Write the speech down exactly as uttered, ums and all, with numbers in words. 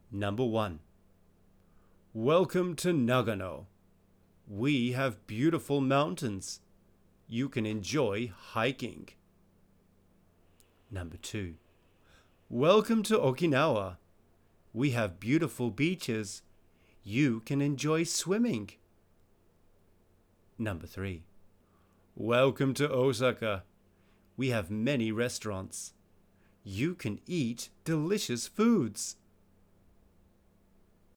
Number one. Welcome to Nagano. We have beautiful mountains. You can enjoy hiking. Number two. Welcome to Okinawa. We have beautiful beaches. You can enjoy swimming. Number three. Welcome to Osaka. We have many restaurants. You can eat delicious foods.